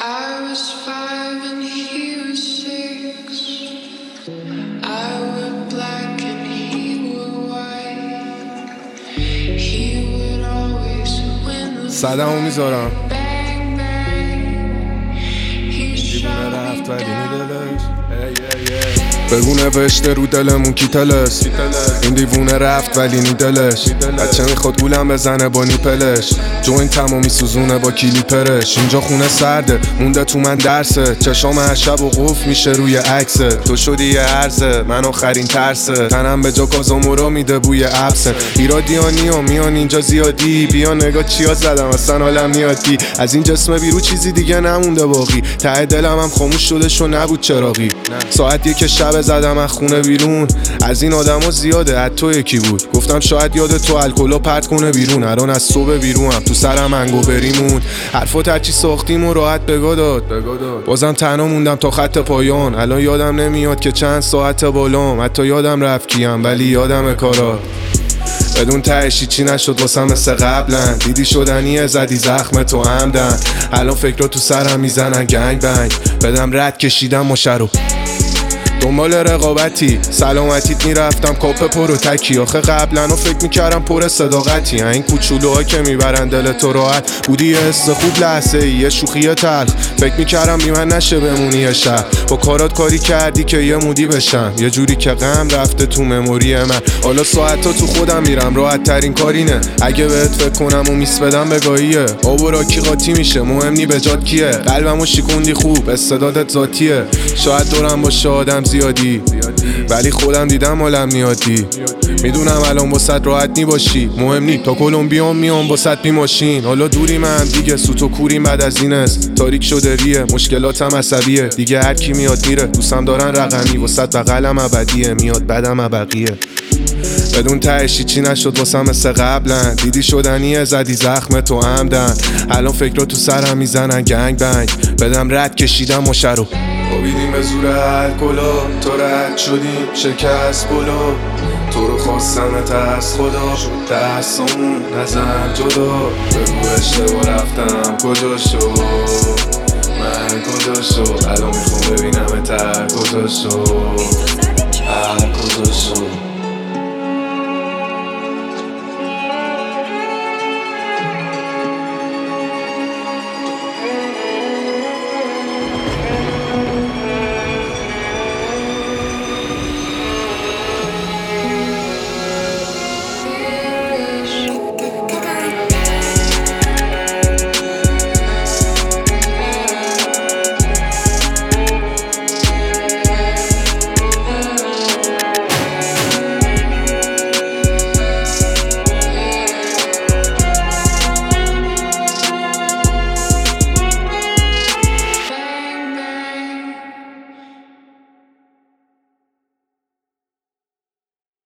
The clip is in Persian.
I was 5 and he was 6. I wore black and he wore white. He would always win the سلامو میذارم bang bang. He shot me down. بگو نوشته رو دلمون کی تلس این دیوونه رفت ولی نی دلش بچه میخواد گولم بزنه با نیپلش جوین تمامی سوزونه با کلیپرش اینجا خونه سرده مونده تو من درسه چشام هر شب و قف میشه روی عکسه تو شدی یه عرضه من آخرین ترسه تنم به جا کازامورا میده بوی عبسه ایرادیانی و میان اینجا زیادی بیا نگاه چیا زدم اصلا حالم میادی از این جسم بیرو چیزی دیگه نمونده باقی ته دلم هم خاموش شده شو نبود چراغی ساعت یک شب زدم از خونه بیرون از این آدما زیاده از تو یکی بود گفتم شاید یاد تو الکلو پرت کنه بیرون الان از صبح بیرونم تو سرم انگو بریمون حرفات هرچی ساختیم و راحت بگا داد بازم تنها موندم تا خط پایان الان یادم نمیاد که چند ساعت بالام حتی یادم رفت کیم ولی یادم کارا بدون تهشی چی نشد واسم مثل قبلا دیدی شدنیه زدی زخم تو عمدن الان فکرها تو سرم میزنن گنگ بنگ بدم رد کشیدم مشرو دنبال رقابتی سلامتیت میرفتم کاپ پر و تکی آخه قبلا و فکر میکردم پر صداقتی این کوچولوها که میبرن دل تو راحت بودی یه حس خوب لحظه ای یه شوخی تلخ فکر میکردم بی من نشه بمونی یه شب با کارات کاری کردی که یه مودی بشم یه جوری که غم رفته تو مموری من حالا ساعتا تو خودم میرم راحت ترین کارینه اگه بهت فکر کنم و میس بدم بگاهیه آب و راکی قاطی میشه مهم نی به جات کیه قلبمو شکوندی خوب استعدادت ذاتیه شاید دورم باشه آدم زیادی ولی خودم دیدم حالم نیادی میدونم الان واسط راحت نی باشی مهم نی تا کلمبیا میام واسط بی ماشین حالا دوری من دیگه سوت و کوریم بعد از این است تاریک شده ریه مشکلاتم عصبیه دیگه هر کی میاد میره دوستم دارن رقمی واسط بغلم ابدیه میاد بدم بقیه بدون تهشی چی نشد واسم مثل قبلا دیدی شدنیه زدی زخم تو عمدن الان فکرها تو سرم میزنن گنگ بنگ بدم رد کشیدم مشرو خوابیدیم به زور الکلا تو رد شدیم شکست بلو تو رو خواستمت از خدا شد دستامون نزن جدا بگو اشتباه رفتم کجا شد من کجا شد الان میخوام ببینم کجا شد کجا شد